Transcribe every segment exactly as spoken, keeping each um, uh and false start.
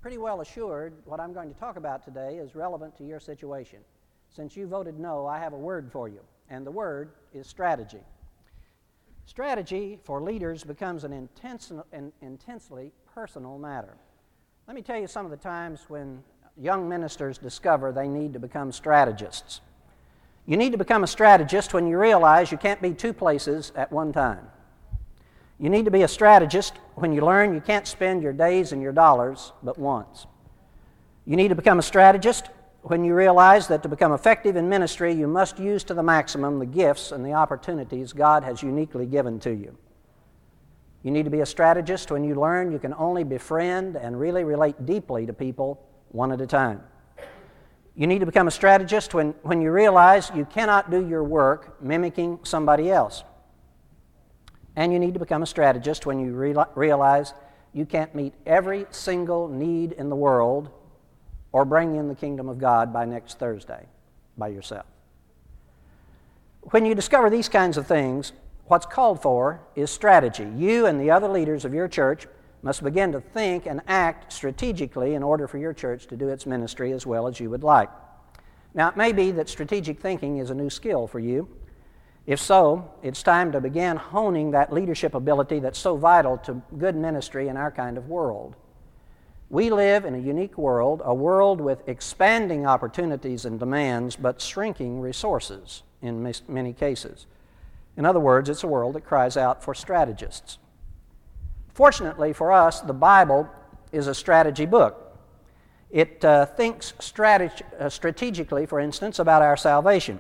pretty well assured what I'm going to talk about today is relevant to your situation. Since you voted no, I have a word for you, and the word is strategy. Strategy for leaders becomes an, intense, an intensely personal matter. Let me tell you some of the times when young ministers discover they need to become strategists. You need to become a strategist when you realize you can't be two places at one time. You need to be a strategist when you learn you can't spend your days and your dollars but once. You need to become a strategist when you realize that to become effective in ministry, you must use to the maximum the gifts and the opportunities God has uniquely given to you. You need to be a strategist when you learn you can only befriend and really relate deeply to people one at a time. You need to become a strategist when, when you realize you cannot do your work mimicking somebody else. And you need to become a strategist when you re- realize you can't meet every single need in the world or bring in the kingdom of God by next Thursday by yourself. When you discover these kinds of things, what's called for is strategy. You and the other leaders of your church must begin to think and act strategically in order for your church to do its ministry as well as you would like. Now, it may be that strategic thinking is a new skill for you. If so, it's time to begin honing that leadership ability that's so vital to good ministry in our kind of world. We live in a unique world, a world with expanding opportunities and demands, but shrinking resources in many cases. In other words, it's a world that cries out for strategists. Fortunately for us, the Bible is a strategy book. It uh, thinks strateg- uh, strategically, for instance, about our salvation.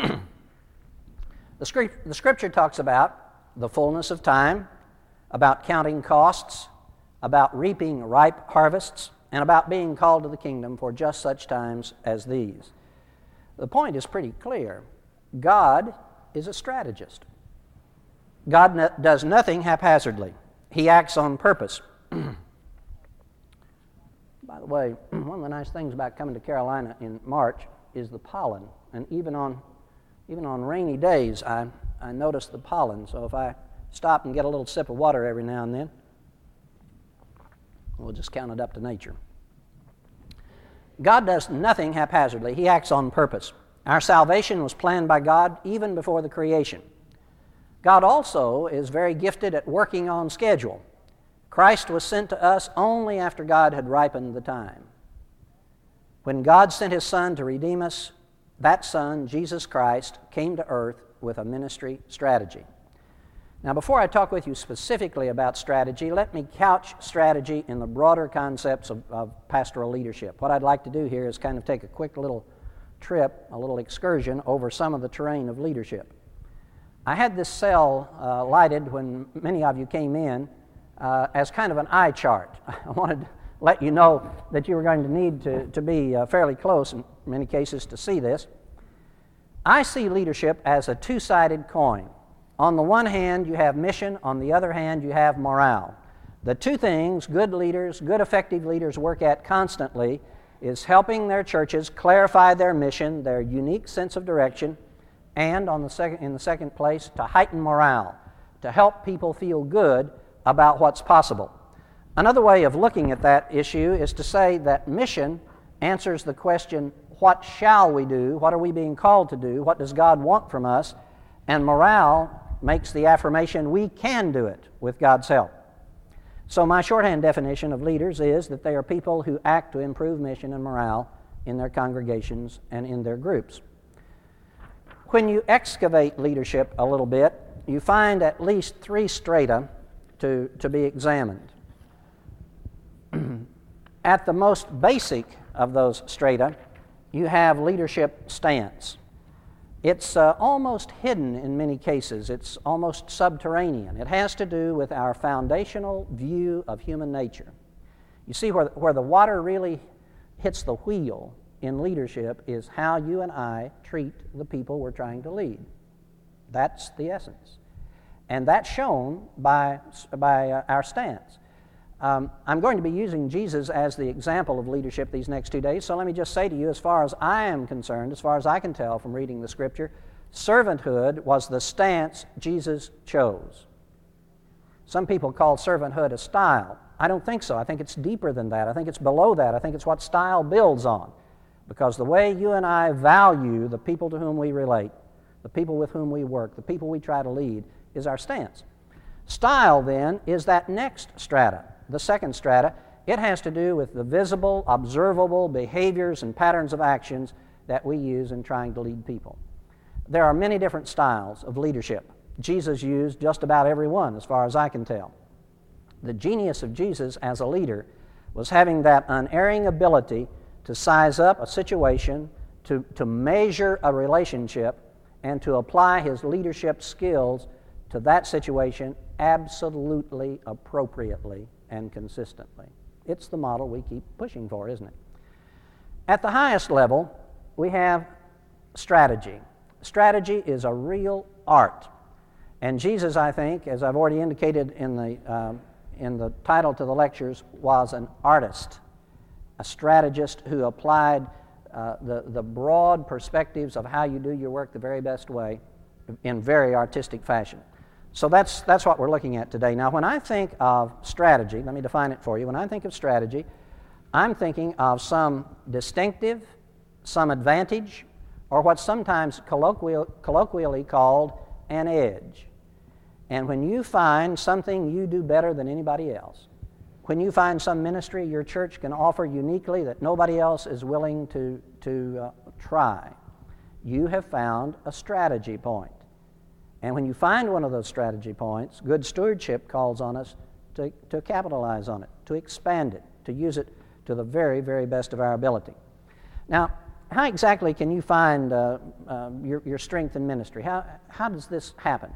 the, script, the Scripture talks about the fullness of time, about counting costs, about reaping ripe harvests, and about being called to the kingdom for just such times as these. The point is pretty clear. God is a strategist. God no- does nothing haphazardly. He acts on purpose. By the way, one of the nice things about coming to Carolina in March is the pollen. And even on even on rainy days, I, I notice the pollen. So if I stop and get a little sip of water every now and then, we'll just count it up to nature. God does nothing haphazardly. He acts on purpose. Our salvation was planned by God even before the creation. God also is very gifted at working on schedule. Christ was sent to us only after God had ripened the time. When God sent His Son to redeem us, that Son, Jesus Christ, came to earth with a ministry strategy. Now, before I talk with you specifically about strategy, let me couch strategy in the broader concepts of, of pastoral leadership. What I'd like to do here is kind of take a quick little trip, a little excursion over some of the terrain of leadership. I had this cell uh, lighted when many of you came in uh, as kind of an eye chart. I wanted to let you know that you were going to need to, to be uh, fairly close in many cases to see this. I see leadership as a two-sided coin. On the one hand, you have mission. On the other hand, you have morale. The two things good leaders, good effective leaders work at constantly is helping their churches clarify their mission, their unique sense of direction, and on the second, in the second place, to heighten morale, to help people feel good about what's possible. Another way of looking at that issue is to say that mission answers the question, what shall we do? What are we being called to do? What does God want from us? And morale makes the affirmation, we can do it with God's help. So my shorthand definition of leaders is that they are people who act to improve mission and morale in their congregations and in their groups. When you excavate leadership a little bit, you find at least three strata to, to be examined. At the most basic of those strata, you have leadership stance. It's uh, almost hidden in many cases. It's almost subterranean. It has to do with our foundational view of human nature. You see, where, where the water really hits the wheel in leadership is how you and I treat the people we're trying to lead. That's the essence. And that's shown by, by uh, our stance. Um, I'm going to be using Jesus as the example of leadership these next two days, so let me just say to you, as far as I am concerned, as far as I can tell from reading the Scripture, servanthood was the stance Jesus chose. Some people call servanthood a style. I don't think so. I think it's deeper than that. I think it's below that. I think it's what style builds on. Because the way you and I value the people to whom we relate, the people with whom we work, the people we try to lead, is our stance. Style, then, is that next strata, the second strata. It has to do with the visible, observable behaviors and patterns of actions that we use in trying to lead people. There are many different styles of leadership. Jesus used just about every one, as far as I can tell. The genius of Jesus as a leader was having that unerring ability to size up a situation, to, to measure a relationship, and to apply his leadership skills to that situation absolutely appropriately and consistently. It's the model we keep pushing for, isn't it? At the highest level, we have strategy. Strategy is a real art. And Jesus, I think, as I've already indicated in the, uh, in the title to the lectures, was an artist, a strategist who applied uh, the, the broad perspectives of how you do your work the very best way in very artistic fashion. So that's, that's what we're looking at today. Now, when I think of strategy, let me define it for you. When I think of strategy, I'm thinking of some distinctive, some advantage, or what's sometimes colloquial, colloquially called an edge. And when you find something you do better than anybody else, when you find some ministry your church can offer uniquely that nobody else is willing to, to uh, try, you have found a strategy point. And when you find one of those strategy points, good stewardship calls on us to, to capitalize on it, to expand it, to use it to the very, very best of our ability. Now, how exactly can you find uh, uh, your, your strength in ministry? How, how does this happen?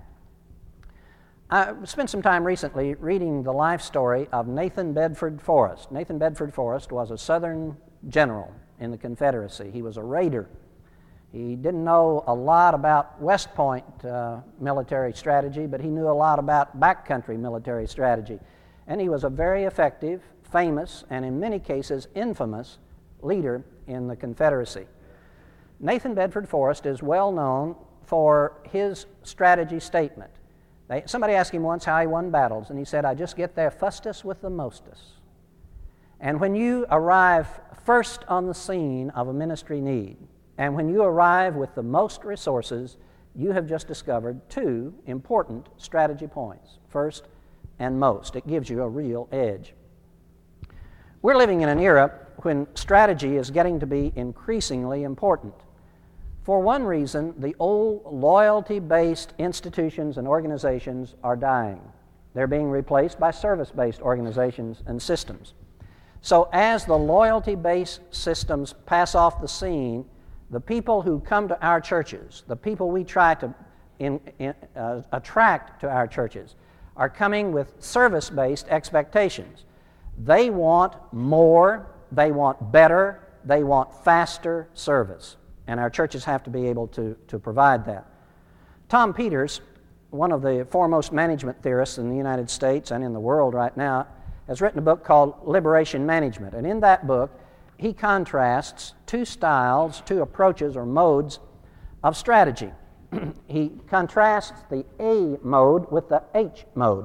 I spent some time recently reading the life story of Nathan Bedford Forrest. Nathan Bedford Forrest was a Southern general in the Confederacy. He was a raider. He didn't know a lot about West Point uh, military strategy, but he knew a lot about backcountry military strategy. And he was a very effective, famous, and in many cases infamous leader in the Confederacy. Nathan Bedford Forrest is well known for his strategy statement. They, somebody asked him once how he won battles, and he said, "I just get there fustest with the mostest." And when you arrive first on the scene of a ministry need, and when you arrive with the most resources, you have just discovered two important strategy points, first and most. It gives you a real edge. We're living in an era when strategy is getting to be increasingly important. For one reason, the old loyalty-based institutions and organizations are dying. They're being replaced by service-based organizations and systems. So as the loyalty-based systems pass off the scene, the people who come to our churches, the people we try to in, in, uh, attract to our churches, are coming with service-based expectations. They want more, they want better, they want faster service. And our churches have to be able to, to provide that. Tom Peters, one of the foremost management theorists in the United States and in the world right now, has written a book called Liberation Management. And in that book, he contrasts two styles, two approaches or modes of strategy. He contrasts the A mode with the H mode.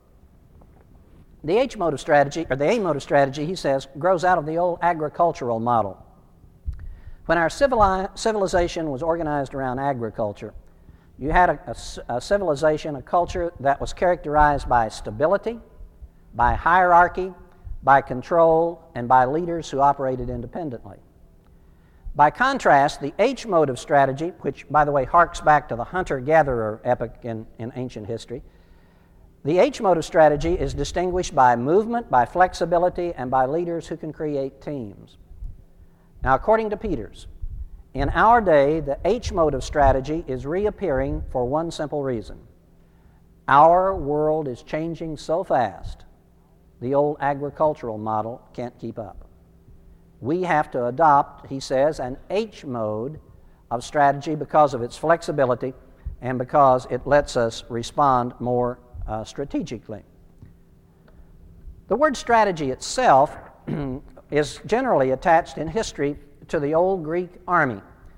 The H mode of strategy, or the A mode of strategy, he says, grows out of the old agricultural model. When our civili- civilization was organized around agriculture, you had a, a, a civilization, a culture that was characterized by stability, by hierarchy, by control, and by leaders who operated independently. By contrast, the H mode of strategy, which, by the way, harks back to the hunter-gatherer epoch in, in ancient history, the H mode of strategy is distinguished by movement, by flexibility, and by leaders who can create teams. Now, according to Peters, in our day, the H mode of strategy is reappearing for one simple reason. Our world is changing so fast, the old agricultural model can't keep up. We have to adopt, he says, an H mode of strategy because of its flexibility and because it lets us respond more uh, strategically. The word strategy itself is generally attached in history to the old Greek army.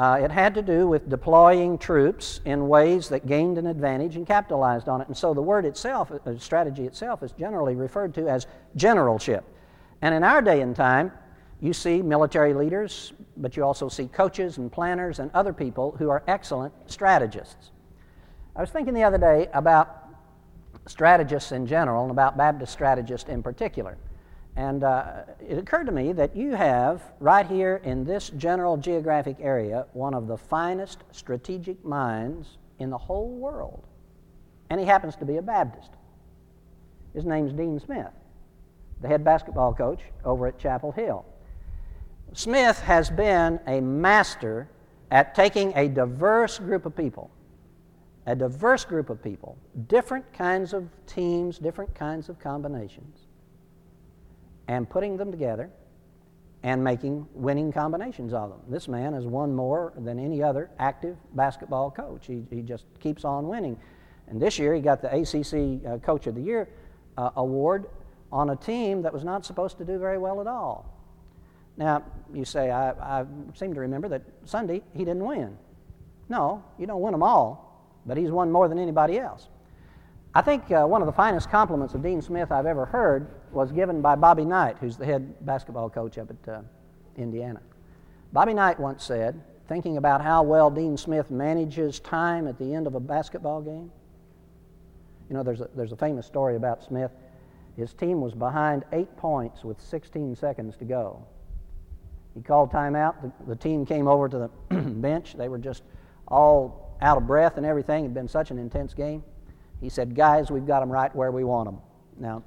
Uh, it had to do with deploying troops in ways that gained an advantage and capitalized on it. And so the word itself, uh, strategy itself, is generally referred to as generalship. And in our day and time, you see military leaders, but you also see coaches and planners and other people who are excellent strategists. I was thinking the other day about strategists in general and about Baptist strategists in particular. And uh, it occurred to me that you have, right here in this general geographic area, one of the finest strategic minds in the whole world. And he happens to be a Baptist. His name's Dean Smith, the head basketball coach over at Chapel Hill. Smith has been a master at taking a diverse group of people, a diverse group of people, different kinds of teams, different kinds of combinations, and putting them together and making winning combinations of them. This man has won more than any other active basketball coach. He, he just keeps on winning. And this year he got the A C C uh, Coach of the Year uh, award on a team that was not supposed to do very well at all. Now, you say, I, I seem to remember that Sunday he didn't win. No, you don't win them all, but he's won more than anybody else. I think uh, one of the finest compliments of Dean Smith I've ever heard was given by Bobby Knight, who's the head basketball coach up at uh, Indiana. Bobby Knight once said, thinking about how well Dean Smith manages time at the end of a basketball game, you know, there's a, there's a famous story about Smith. His team was behind eight points with sixteen seconds to go. He called timeout. The, the team came over to the bench. They were just all out of breath and everything. It had been such an intense game. He said, guys, we've got them right where we want them. Now,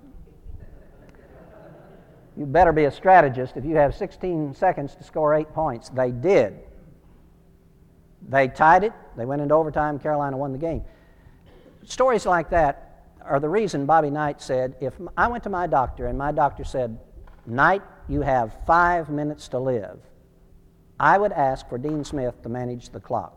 you better be a strategist if you have sixteen seconds to score eight points. They did. They tied it. They went into overtime. Carolina won the game. Stories like that are the reason Bobby Knight said, if I went to my doctor and my doctor said, Knight, you have five minutes to live, I would ask for Dean Smith to manage the clock.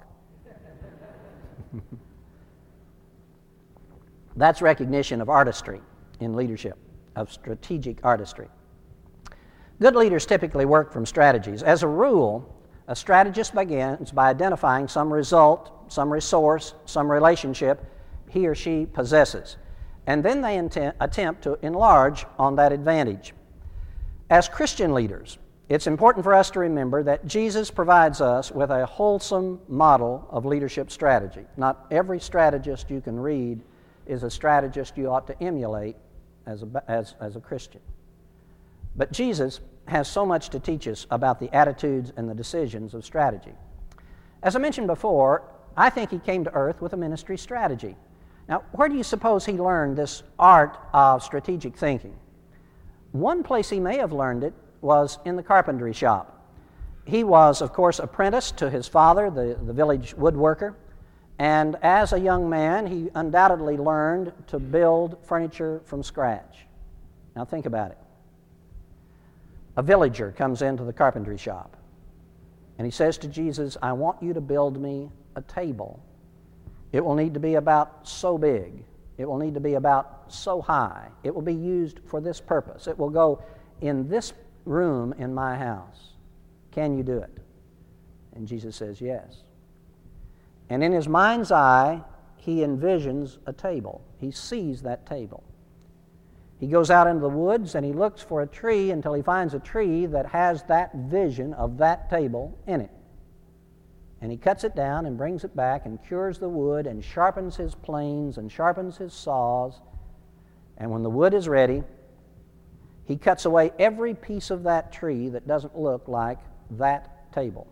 That's recognition of artistry in leadership, of strategic artistry. Good leaders typically work from strategies. As a rule, a strategist begins by identifying some result, some resource, some relationship he or she possesses, and then they intent, attempt to enlarge on that advantage. As Christian leaders, it's important for us to remember that Jesus provides us with a wholesome model of leadership strategy. Not every strategist you can read is a strategist you ought to emulate as a, as, as a Christian. But Jesus has so much to teach us about the attitudes and the decisions of strategy. As I mentioned before, I think he came to earth with a ministry strategy. Now, where do you suppose he learned this art of strategic thinking? One place he may have learned it was in the carpentry shop. He was, of course, apprenticed to his father, the, the village woodworker, and as a young man, he undoubtedly learned to build furniture from scratch. Now think about it. A villager comes into the carpentry shop, and he says to Jesus, I want you to build me a table. It will need to be about so big. It will need to be about so high. It will be used for this purpose. It will go in this room in my house. Can you do it? And Jesus says, yes. And in his mind's eye, he envisions a table. He sees that table. He goes out into the woods and he looks for a tree until he finds a tree that has that vision of that table in it. And he cuts it down and brings it back and cures the wood and sharpens his planes and sharpens his saws. And when the wood is ready, he cuts away every piece of that tree that doesn't look like that table.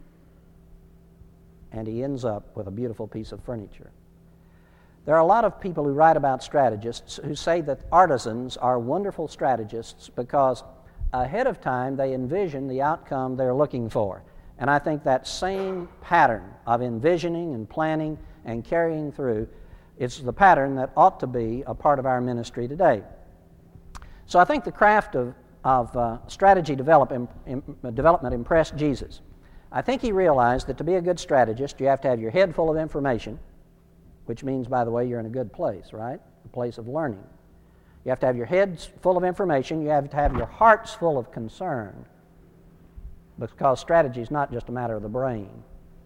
And he ends up with a beautiful piece of furniture. There are a lot of people who write about strategists who say that artisans are wonderful strategists because ahead of time they envision the outcome they're looking for. And I think that same pattern of envisioning and planning and carrying through is the pattern that ought to be a part of our ministry today. So I think the craft of, of uh, strategy develop, im, im, development impressed Jesus. I think he realized that to be a good strategist, you have to have your head full of information, which means, by the way, you're in a good place, right? A place of learning. You have to have your heads full of information. You have to have your hearts full of concern, because strategy is not just a matter of the brain.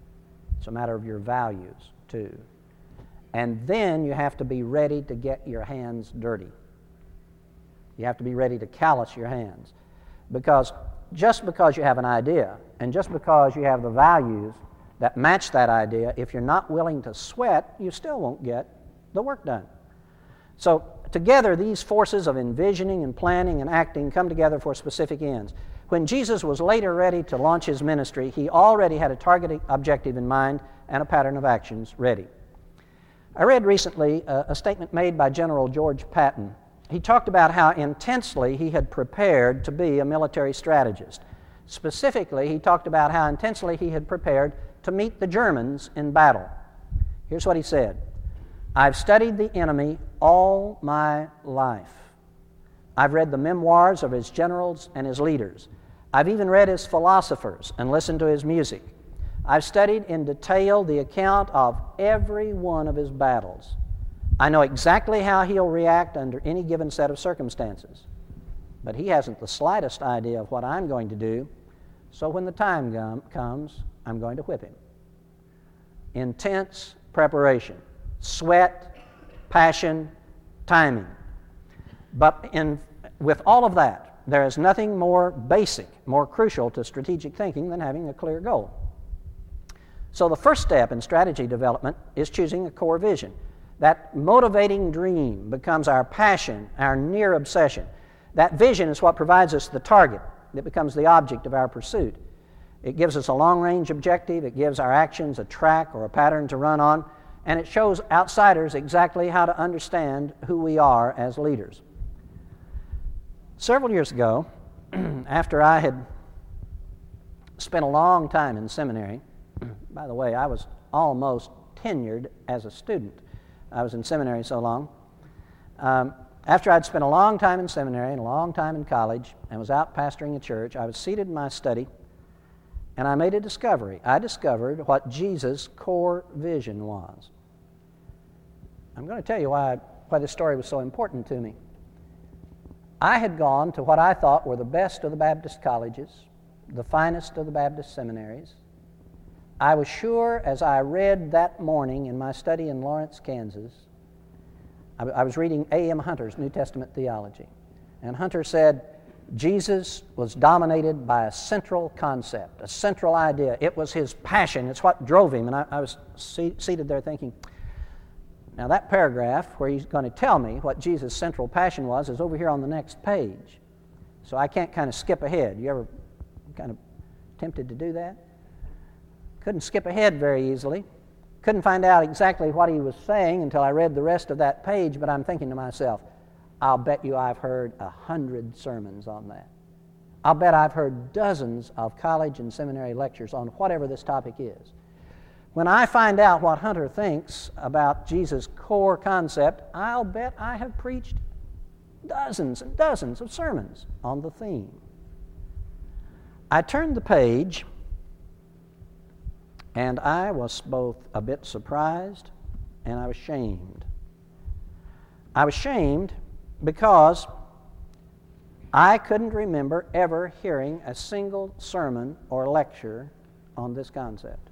It's a matter of your values, too. And then you have to be ready to get your hands dirty. You have to be ready to callous your hands. Because just because you have an idea, and just because you have the values that match that idea, if you're not willing to sweat, you still won't get the work done. So together, these forces of envisioning and planning and acting come together for specific ends. When Jesus was later ready to launch his ministry, he already had a target objective in mind and a pattern of actions ready. I read recently a, a statement made by General George Patton. He talked about how intensely he had prepared to be a military strategist. Specifically, he talked about how intensely he had prepared to meet the Germans in battle. Here's what he said: "I've studied the enemy all my life. I've read the memoirs of his generals and his leaders. I've even read his philosophers and listened to his music. I've studied in detail the account of every one of his battles. I know exactly how he'll react under any given set of circumstances. But he hasn't the slightest idea of what I'm going to do, so when the time com- comes, I'm going to whip him." Intense preparation, sweat, passion, timing. But in, with all of that, there is nothing more basic, more crucial to strategic thinking than having a clear goal. So the first step in strategy development is choosing a core vision. That motivating dream becomes our passion, our near obsession. That vision is what provides us the target that becomes the object of our pursuit. It gives us a long-range objective, it gives our actions a track or a pattern to run on, and it shows outsiders exactly how to understand who we are as leaders. Several years ago, after I had spent a long time in seminary, by the way, I was almost tenured as a student. I was in seminary so long. Um, after I'd spent a long time in seminary and a long time in college and was out pastoring a church, I was seated in my study and I made a discovery. I discovered what Jesus' core vision was. I'm going to tell you why, why this story was so important to me. I had gone to what I thought were the best of the Baptist colleges, the finest of the Baptist seminaries. I was sure as I read that morning in my study in Lawrence, Kansas, I, I was reading A M Hunter's New Testament theology. And Hunter said Jesus was dominated by a central concept, a central idea. It was his passion. It's what drove him. And I, I was se- seated there thinking, now that paragraph where he's going to tell me what Jesus' central passion was is over here on the next page. So I can't kind of skip ahead. You ever kind of tempted to do that? Couldn't skip ahead very easily. Couldn't find out exactly what he was saying until I read the rest of that page, but I'm thinking to myself, I'll bet you I've heard a hundred sermons on that. I'll bet I've heard dozens of college and seminary lectures on whatever this topic is. When I find out what Hunter thinks about Jesus' core concept, I'll bet I have preached dozens and dozens of sermons on the theme. I turned the page, and I was both a bit surprised and I was shamed. I was shamed because I couldn't remember ever hearing a single sermon or lecture on this concept.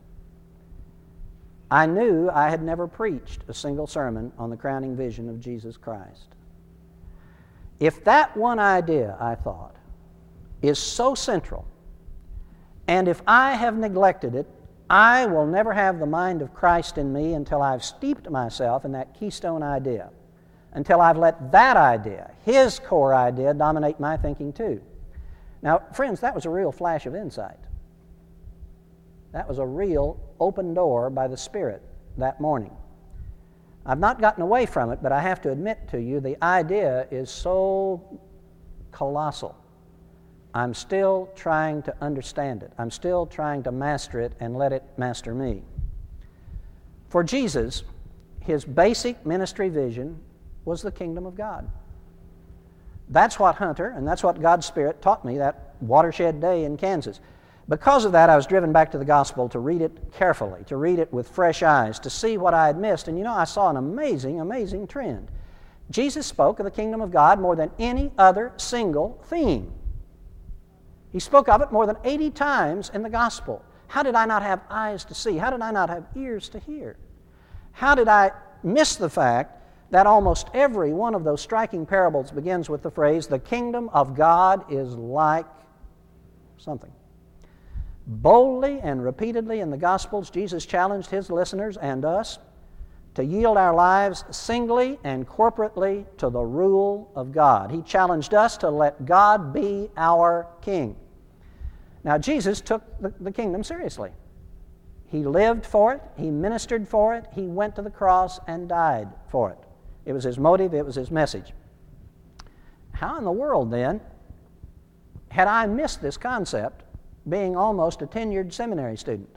I knew I had never preached a single sermon on the crowning vision of Jesus Christ. If that one idea, I thought, is so central, and if I have neglected it, I will never have the mind of Christ in me until I've steeped myself in that keystone idea, until I've let that idea, his core idea, dominate my thinking too. Now, friends, that was a real flash of insight. That was a real open door by the Spirit that morning. I've not gotten away from it, but I have to admit to you, the idea is so colossal. I'm still trying to understand it. I'm still trying to master it and let it master me. For Jesus, his basic ministry vision was the kingdom of God. That's what Hunter, and that's what God's Spirit taught me that watershed day in Kansas. Because of that, I was driven back to the gospel to read it carefully, to read it with fresh eyes, to see what I had missed. And you know, I saw an amazing, amazing trend. Jesus spoke of the kingdom of God more than any other single theme. He spoke of it more than eighty times in the gospel. How did I not have eyes to see? How did I not have ears to hear? How did I miss the fact that almost every one of those striking parables begins with the phrase, the kingdom of God is like something. Boldly and repeatedly in the Gospels, Jesus challenged his listeners and us to yield our lives singly and corporately to the rule of God. He challenged us to let God be our king. Now, Jesus took the, the kingdom seriously. He lived for it, he ministered for it, he went to the cross and died for it. It was his motive, it was his message. How in the world, then, had I missed this concept being almost a tenured seminary student?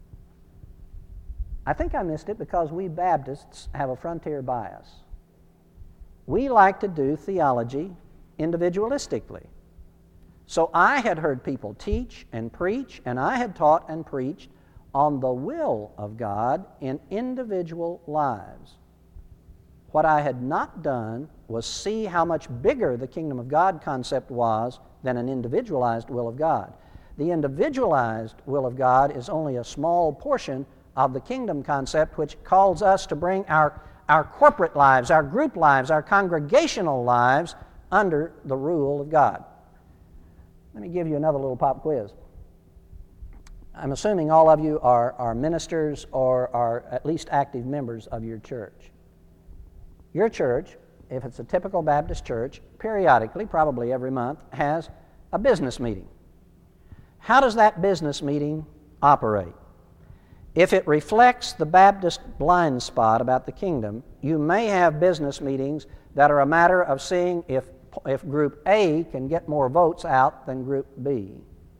I think I missed it because we Baptists have a frontier bias. We like to do theology individualistically. So I had heard people teach and preach, and I had taught and preached on the will of God in individual lives. What I had not done was see how much bigger the kingdom of God concept was than an individualized will of God. The individualized will of God is only a small portion of the kingdom concept, which calls us to bring our, our corporate lives, our group lives, our congregational lives under the rule of God. Let me give you another little pop quiz. I'm assuming all of you are, are ministers or are at least active members of your church. Your church, if it's a typical Baptist church, periodically, probably every month, has a business meeting. How does that business meeting operate? If it reflects the Baptist blind spot about the kingdom, you may have business meetings that are a matter of seeing if, if Group A can get more votes out than Group B.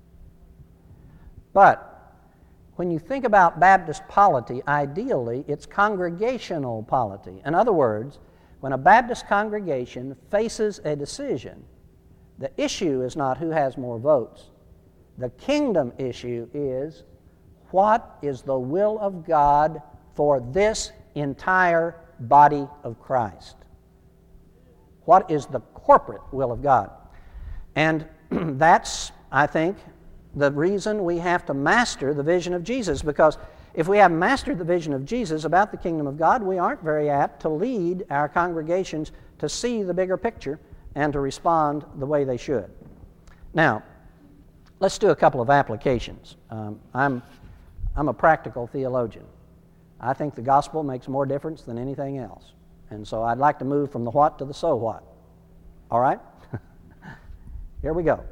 But when you think about Baptist polity, ideally, it's congregational polity. In other words, when a Baptist congregation faces a decision, the issue is not who has more votes. The kingdom issue is, what is the will of God for this entire body of Christ? What is the corporate will of God? And that's, I think, the reason we have to master the vision of Jesus, because if we haven't mastered the vision of Jesus about the kingdom of God, we aren't very apt to lead our congregations to see the bigger picture and to respond the way they should. Now, let's do a couple of applications. Um, I'm, I'm a practical theologian. I think the gospel makes more difference than anything else. And so I'd like to move from the what to the so what. All right? Here we go.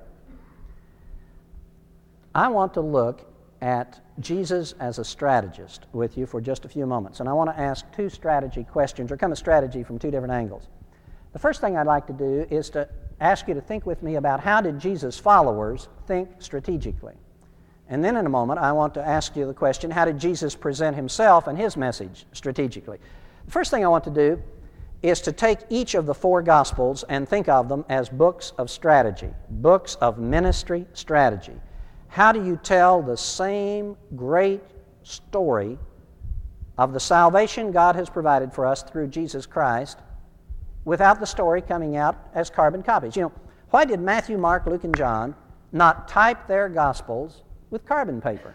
I want to look at Jesus as a strategist with you for just a few moments. And I want to ask two strategy questions, or come at strategy from two different angles. The first thing I'd like to do is to ask you to think with me about how did Jesus' followers think strategically. And then in a moment, I want to ask you the question, how did Jesus present himself and his message strategically? The first thing I want to do is to take each of the four Gospels and think of them as books of strategy, books of ministry strategy. How do you tell the same great story of the salvation God has provided for us through Jesus Christ without the story coming out as carbon copies? You know, why did Matthew, Mark, Luke, and John not type their Gospels with carbon paper?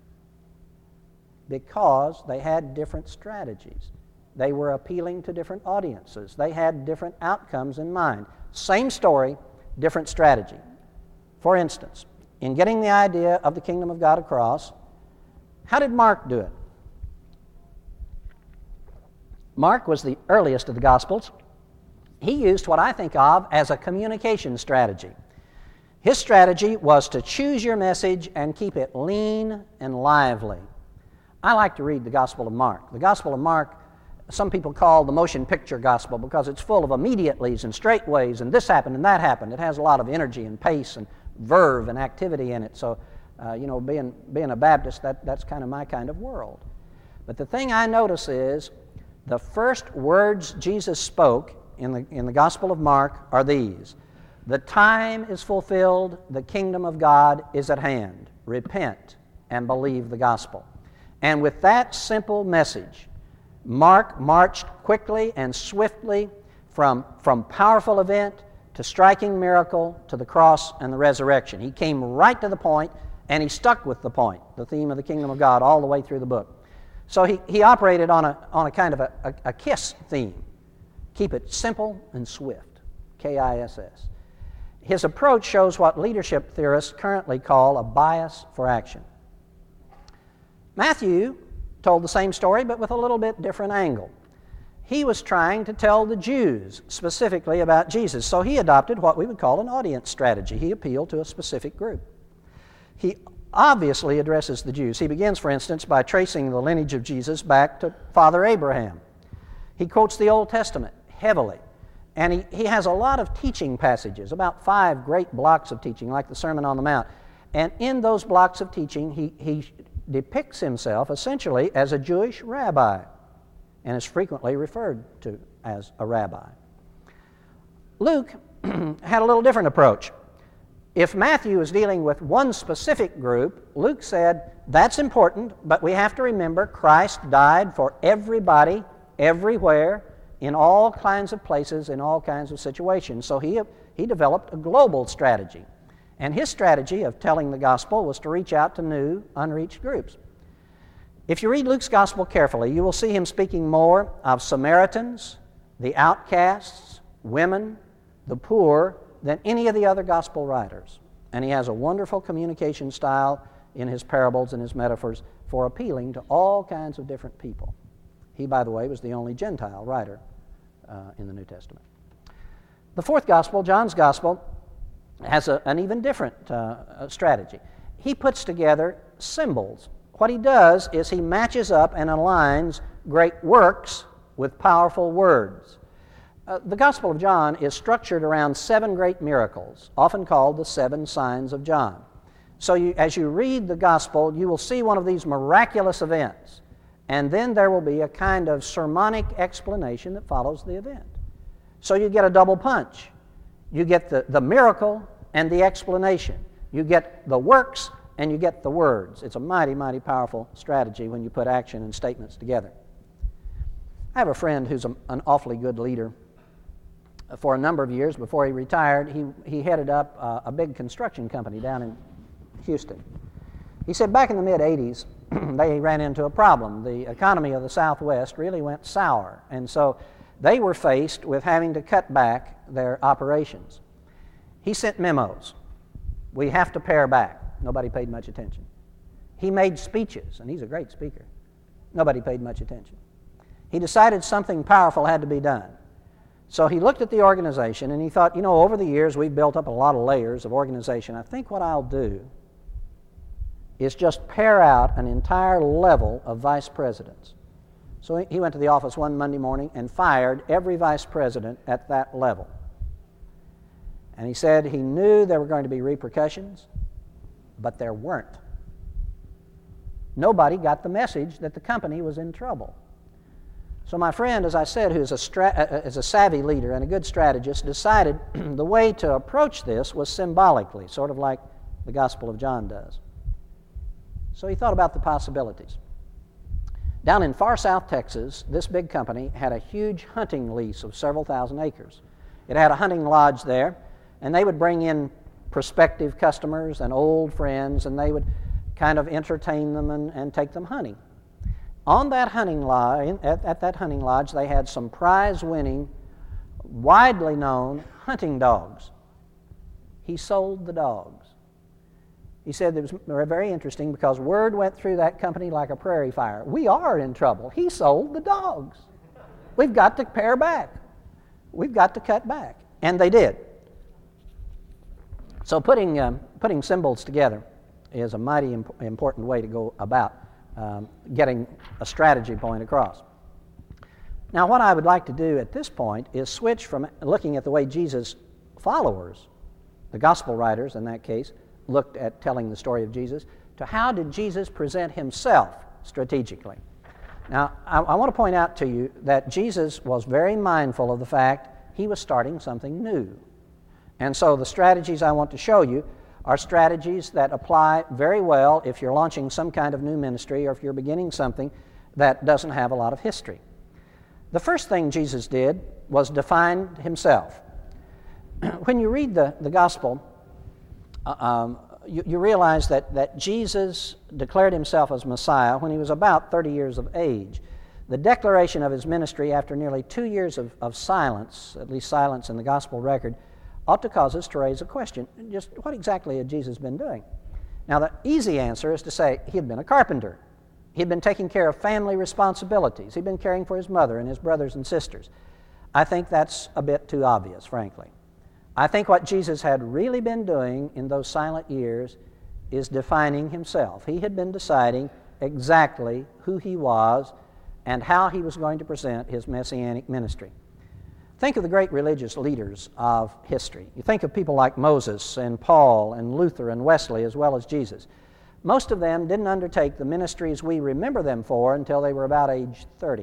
Because they had different strategies. They were appealing to different audiences. They had different outcomes in mind. Same story, different strategy. For instance, in getting the idea of the kingdom of God across, how did Mark do it? Mark was the earliest of the Gospels. He used what I think of as a communication strategy. His strategy was to choose your message and keep it lean and lively. I like to read the Gospel of Mark. The Gospel of Mark, some people call the motion picture gospel because it's full of immediatelys and straightways and this happened and that happened. It has a lot of energy and pace and verve and activity in it. So, uh, you know, being being a Baptist, that, that's kind of my kind of world. But the thing I notice is the first words Jesus spoke in the, in the Gospel of Mark are these: the time is fulfilled, the kingdom of God is at hand. Repent and believe the gospel. And with that simple message, Mark marched quickly and swiftly from, from powerful event to striking miracle to the cross and the resurrection. He came right to the point And he stuck with the point, the theme of the kingdom of God, all the way through the book. So he, he operated on a, on a kind of a, a, a KISS theme. Keep it simple and swift, K I S S. His approach shows what leadership theorists currently call a bias for action. Matthew told the same story, but with a little bit different angle. He was trying to tell the Jews specifically about Jesus, so he adopted what we would call an audience strategy. He appealed to a specific group. He obviously addresses the Jews. He begins, for instance, by tracing the lineage of Jesus back to Father Abraham. He quotes the Old Testament heavily, and he, he has a lot of teaching passages, about five great blocks of teaching, like the Sermon on the Mount. And in those blocks of teaching, he, he depicts himself essentially as a Jewish rabbi, and is frequently referred to as a rabbi. Luke had a little different approach. If Matthew is dealing with one specific group, Luke said, that's important, but we have to remember Christ died for everybody, everywhere, in all kinds of places, in all kinds of situations. So he, he developed a global strategy. And his strategy of telling the gospel was to reach out to new, unreached groups. If you read Luke's gospel carefully, you will see him speaking more of Samaritans, the outcasts, women, the poor, than any of the other gospel writers. And he has a wonderful communication style in his parables and his metaphors for appealing to all kinds of different people. He, by the way, was the only Gentile writer uh, in the New Testament. The fourth gospel, John's gospel, has a, an even different uh, strategy. He puts together symbols. What he does is he matches up and aligns great works with powerful words. Uh, the Gospel of John is structured around seven great miracles, often called the seven signs of John. So you, as you read the Gospel, you will see one of these miraculous events, and then there will be a kind of sermonic explanation that follows the event. So you get a double punch. You get the, the miracle and the explanation. You get the works and you get the words. It's a mighty, mighty powerful strategy when you put action and statements together. I have a friend who's a, an awfully good leader. For a number of years before he retired, he, he headed up uh, a big construction company down in Houston. He said back in the mid eighties, they ran into a problem. The economy of the Southwest really went sour, and so they were faced with having to cut back their operations. He sent memos. We have to pare back. Nobody paid much attention. He made speeches, and he's a great speaker. Nobody paid much attention. He decided something powerful had to be done. So he looked at the organization and he thought, you know, over the years we've built up a lot of layers of organization. I think what I'll do is just pare out an entire level of vice presidents. So he went to the office one Monday morning and fired every vice president at that level. And he said he knew there were going to be repercussions, but there weren't. Nobody got the message that the company was in trouble. So my friend, as I said, who is a, stra- is a savvy leader and a good strategist, decided the way to approach this was symbolically, sort of like the Gospel of John does. So he thought about the possibilities. Down in far south Texas, this big company had a huge hunting lease of several thousand acres. It had a hunting lodge there, and they would bring in prospective customers and old friends, and they would kind of entertain them and, and take them hunting. On that hunting lodge, at, at that hunting lodge, they had some prize-winning, widely known hunting dogs. He sold the dogs. He said it was very interesting because word went through that company like a prairie fire. We are in trouble. He sold the dogs. We've got to pare back. We've got to cut back. And they did. So putting, um, putting symbols together is a mighty imp- important way to go about um, getting a strategy point across. Now, what I would like to do at this point is switch from looking at the way Jesus' followers, the gospel writers in that case, looked at telling the story of Jesus, to how did Jesus present himself strategically. Now, I, I want to point out to you that Jesus was very mindful of the fact he was starting something new. And so the strategies I want to show you are strategies that apply very well if you're launching some kind of new ministry or if you're beginning something that doesn't have a lot of history. The first thing Jesus did was define himself. When you read the, the gospel, uh, um, you, you realize that, that Jesus declared himself as Messiah when he was about thirty years of age. The declaration of his ministry after nearly two years of, of silence, at least silence in the gospel record, ought to cause us to raise a question. Just what exactly had Jesus been doing? Now, the easy answer is to say he had been a carpenter. He had been taking care of family responsibilities. He'd been caring for his mother and his brothers and sisters. I think that's a bit too obvious, frankly. I think what Jesus had really been doing in those silent years is defining himself. He had been deciding exactly who he was and how he was going to present his messianic ministry. Think of the great religious leaders of history. You think of people like Moses and Paul and Luther and Wesley as well as Jesus. Most of them didn't undertake the ministries we remember them for until they were about age thirty.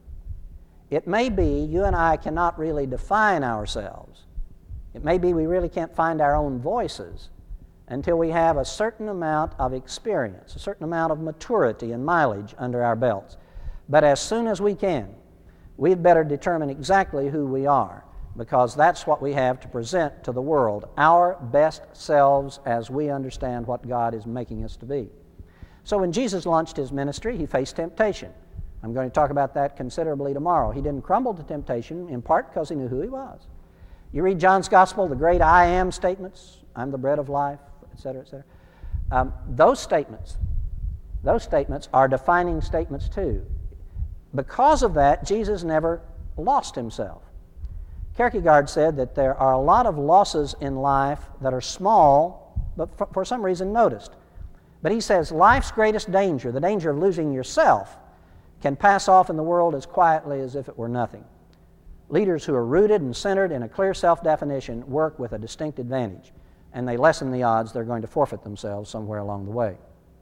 It may be you and I cannot really define ourselves. It may be we really can't find our own voices until we have a certain amount of experience, a certain amount of maturity and mileage under our belts. But as soon as we can, we'd better determine exactly who we are, because that's what we have to present to the world, our best selves as we understand what God is making us to be. So when Jesus launched his ministry, he faced temptation. I'm going to talk about that considerably tomorrow. He didn't crumble to temptation, in part because he knew who he was. You read John's Gospel, the great I am statements, I'm the bread of life, et cetera, et cetera. Um, those statements, those statements are defining statements too. Because of that, Jesus never lost himself. Kierkegaard said that there are a lot of losses in life that are small, but for, for some reason noticed. But he says life's greatest danger, the danger of losing yourself, can pass off in the world as quietly as if it were nothing. Leaders who are rooted and centered in a clear self-definition work with a distinct advantage, and they lessen the odds they're going to forfeit themselves somewhere along the way.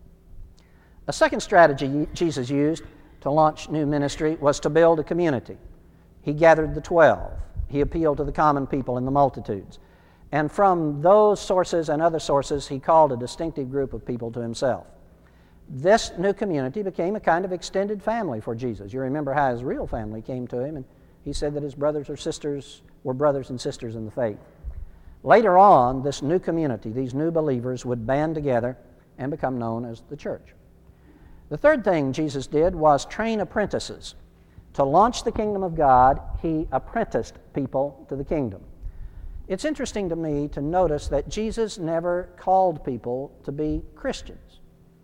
A second strategy Jesus used to launch new ministry was to build a community. He gathered the twelve. He appealed to the common people and the multitudes. And from those sources and other sources, he called a distinctive group of people to himself. This new community became a kind of extended family for Jesus. You remember how his real family came to him, and he said that his brothers or sisters were brothers and sisters in the faith. Later on, this new community, these new believers, would band together and become known as the church. The third thing Jesus did was train apprentices. To launch the kingdom of God, he apprenticed people to the kingdom. It's interesting to me to notice that Jesus never called people to be Christians.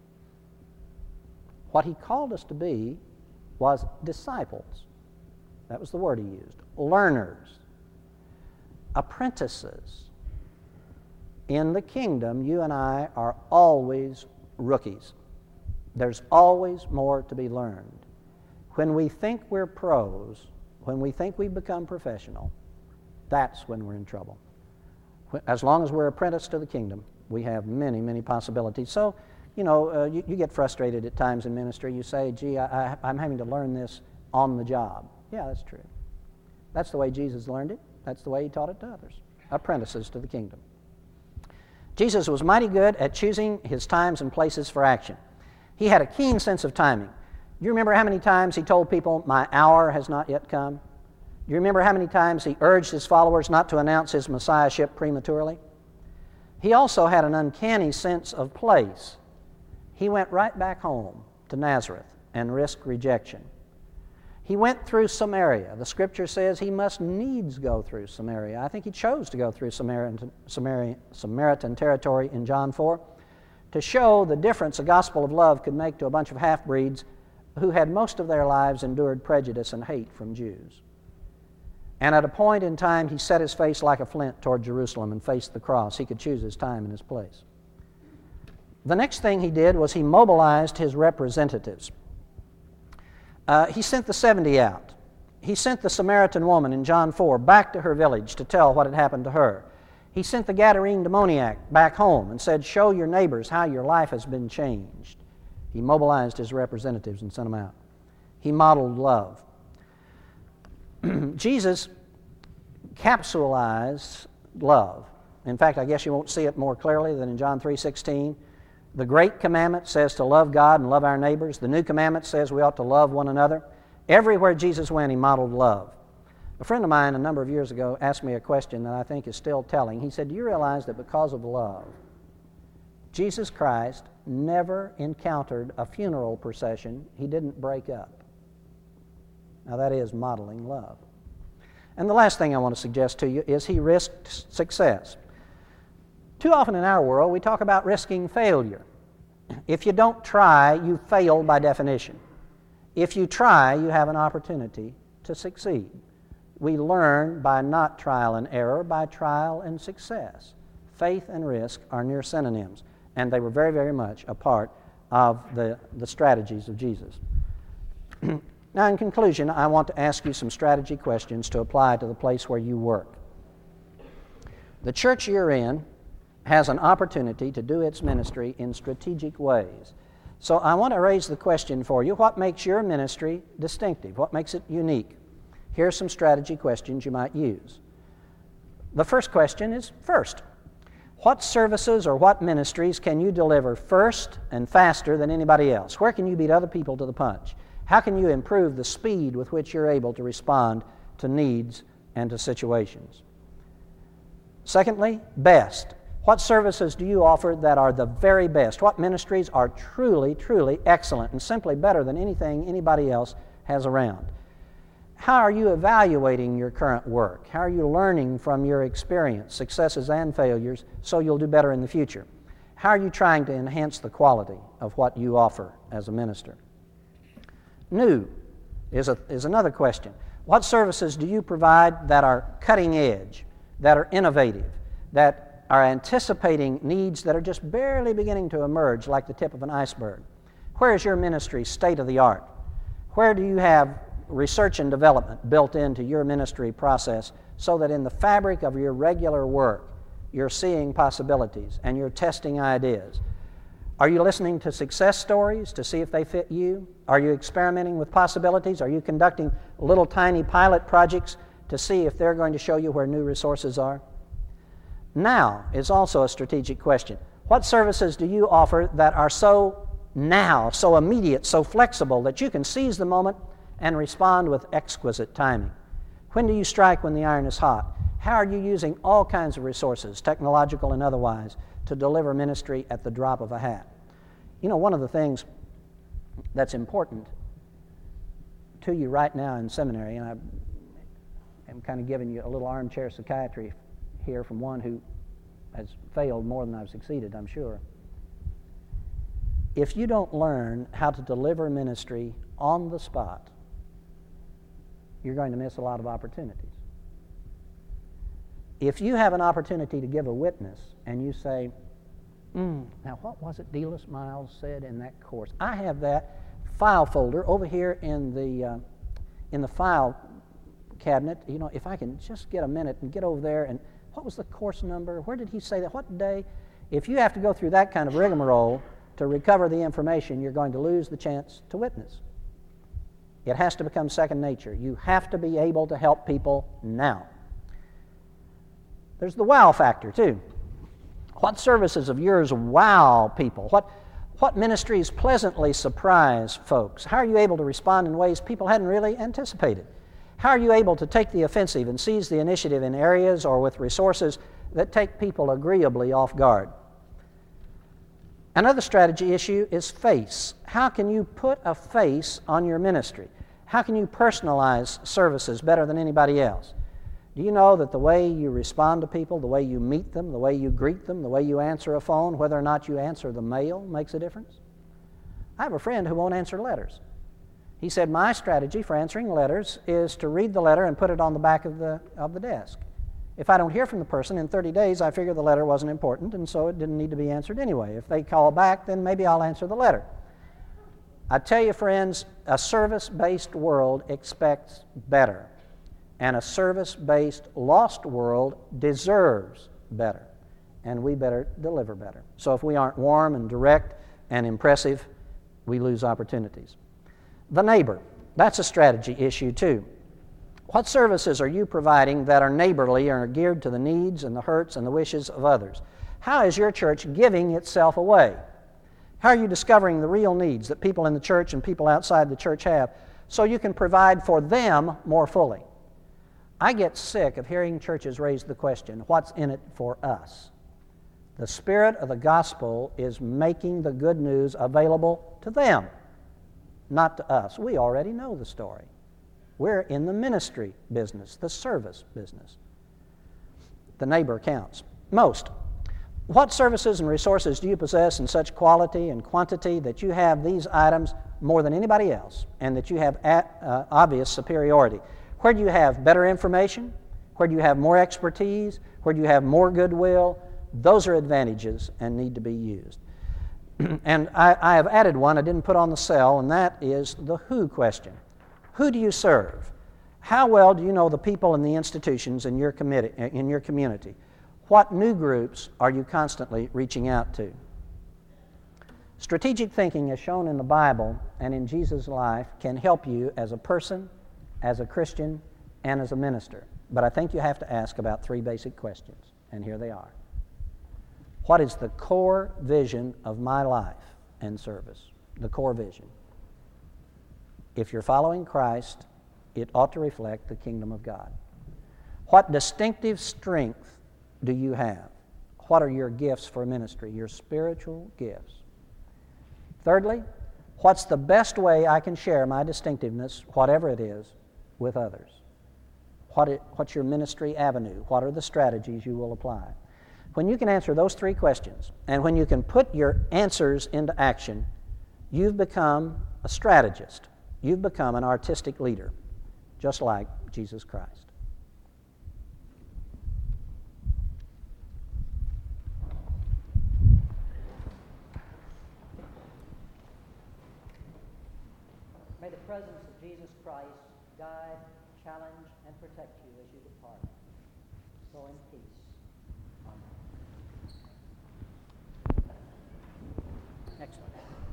What he called us to be was disciples. That was the word he used. Learners. Apprentices. In the kingdom, you and I are always rookies. There's always more to be learned. When we think we're pros, when we think we've become professional, that's when we're in trouble. As long as we're apprenticed to the kingdom, we have many, many possibilities. So, you know, uh, you, you get frustrated at times in ministry. You say, gee, I, I, I'm having to learn this on the job. Yeah, that's true. That's the way Jesus learned it. That's the way he taught it to others. Apprentices to the kingdom. Jesus was mighty good at choosing his times and places for action. He had a keen sense of timing. Do you remember how many times he told people, my hour has not yet come? Do you remember how many times he urged his followers not to announce his messiahship prematurely? He also had an uncanny sense of place. He went right back home to Nazareth and risked rejection. He went through Samaria. The scripture says he must needs go through Samaria. I think he chose to go through Samaritan, Samaritan, Samaritan territory in John four to show the difference a gospel of love could make to a bunch of half-breeds who had most of their lives endured prejudice and hate from Jews. And at a point in time, he set his face like a flint toward Jerusalem and faced the cross. He could choose his time and his place. The next thing he did was he mobilized his representatives. Uh, he sent the seventy out. He sent the Samaritan woman in John four back to her village to tell what had happened to her. He sent the Gadarene demoniac back home and said, show your neighbors how your life has been changed. He mobilized his representatives and sent them out. He modeled love. Jesus capsulized love. In fact, I guess you won't see it more clearly than in John three sixteen. The great commandment says to love God and love our neighbors. The new commandment says we ought to love one another. Everywhere Jesus went, he modeled love. A friend of mine a number of years ago asked me a question that I think is still telling. He said, do you realize that because of love, Jesus Christ never encountered a funeral procession he didn't break up. Now that is modeling love. And the last thing I want to suggest to you is he risked success. Too often in our world we talk about risking failure. If you don't try, you fail by definition. If you try, you have an opportunity to succeed. We learn by not trial and error, by trial and success. Faith and risk are near synonyms, and they were very, very much a part of the, the strategies of Jesus. Now, in conclusion, I want to ask you some strategy questions to apply to the place where you work. The church you're in has an opportunity to do its ministry in strategic ways. So I want to raise the question for you, what makes your ministry distinctive? What makes it unique? Here are some strategy questions you might use. The first question is first. What services or what ministries can you deliver first and faster than anybody else? Where can you beat other people to the punch? How can you improve the speed with which you're able to respond to needs and to situations? Secondly, best. What services do you offer that are the very best? What ministries are truly, truly excellent and simply better than anything anybody else has around? How are you evaluating your current work? How are you learning from your experience, successes and failures, so you'll do better in the future? How are you trying to enhance the quality of what you offer as a minister? New is, a, is another question. What services do you provide that are cutting edge, that are innovative, that are anticipating needs that are just barely beginning to emerge like the tip of an iceberg? Where is your ministry state of the art? Where do you have research and development built into your ministry process so that in the fabric of your regular work you're seeing possibilities and you're testing ideas? Are you listening to success stories to see if they fit you? Are you experimenting with possibilities? Are you conducting little tiny pilot projects to see if they're going to show you where new resources are? Now is also a strategic question. What services do you offer that are so now, so immediate, so flexible that you can seize the moment and respond with exquisite timing? When do you strike when the iron is hot? How are you using all kinds of resources, technological and otherwise, to deliver ministry at the drop of a hat? You know, one of the things that's important to you right now in seminary, and I am kind of giving you a little armchair psychiatry here from one who has failed more than I've succeeded, I'm sure. If you don't learn how to deliver ministry on the spot, you're going to miss a lot of opportunities. If you have an opportunity to give a witness and you say, mm, now what was it Delas Miles said in that course? I have that file folder over here in the uh, in the file cabinet. You know, if I can just get a minute and get over there and what was the course number? Where did he say that? What day? If you have to go through that kind of rigmarole to recover the information, you're going to lose the chance to witness. It has to become second nature. You have to be able to help people now. There's the wow factor, too. What services of yours wow people? What, what ministries pleasantly surprise folks? How are you able to respond in ways people hadn't really anticipated? How are you able to take the offensive and seize the initiative in areas or with resources that take people agreeably off guard? Another strategy issue is face. How can you put a face on your ministry? How can you personalize services better than anybody else? Do you know that the way you respond to people, the way you meet them, the way you greet them, the way you answer a phone, whether or not you answer the mail makes a difference? I have a friend who won't answer letters. He said, my strategy for answering letters is to read the letter and put it on the back of the, of the desk. If I don't hear from the person in thirty days, I figure the letter wasn't important, and so it didn't need to be answered anyway. If they call back, then maybe I'll answer the letter. I tell you, friends, a service-based world expects better, and a service-based lost world deserves better, and we better deliver better. So if we aren't warm and direct and impressive, we lose opportunities. The neighbor, that's a strategy issue too. What services are you providing that are neighborly and are geared to the needs and the hurts and the wishes of others? How is your church giving itself away? How are you discovering the real needs that people in the church and people outside the church have so you can provide for them more fully? I get sick of hearing churches raise the question, what's in it for us? The spirit of the gospel is making the good news available to them, not to us. We already know the story. We're in the ministry business, the service business. The neighbor counts most. What services and resources do you possess in such quality and quantity that you have these items more than anybody else, and that you have at, uh, obvious superiority? Where do you have better information? Where do you have more expertise? Where do you have more goodwill? Those are advantages and need to be used. And I, I have added one I didn't put on the cell, and that is the who question. Who do you serve? How well do you know the people and the institutions in your, committee, in your community? What new groups are you constantly reaching out to? Strategic thinking, as shown in the Bible and in Jesus' life, can help you as a person, as a Christian, and as a minister. But I think you have to ask about three basic questions, and here they are. What is the core vision of my life and service? The core vision. If you're following Christ, it ought to reflect the kingdom of God. What distinctive strength do you have? What are your gifts for ministry, your spiritual gifts? Thirdly, what's the best way I can share my distinctiveness, whatever it is, with others? What it, what's your ministry avenue? What are the strategies you will apply? When you can answer those three questions, and when you can put your answers into action, you've become a strategist. You've become an artistic leader, just like Jesus Christ. May the presence of Jesus Christ guide, challenge, and protect you as you depart. Go in peace. Amen. Next one.